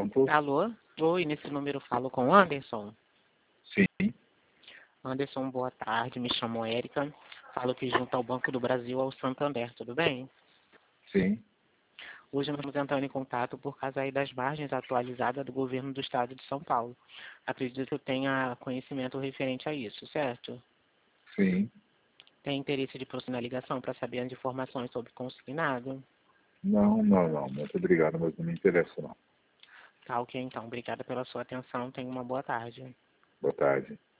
Pronto. Alô? Oi, nesse número eu falo com o Anderson. Sim. Anderson, boa tarde, me chamo Érica. Falo aqui junto ao Banco do Brasil, ao Santander, tudo bem? Sim. Hoje nós estamos entrando em contato por causa aí das margens atualizadas do governo do estado de São Paulo. Acredito que eu tenha conhecimento referente a isso, certo? Sim. Tem interesse de próxima ligação para saber as informações sobre consignado? Não. Muito obrigado, mas não me interessa, não. Tá, ok, então. Obrigada pela sua atenção. Tenha uma boa tarde. Boa tarde.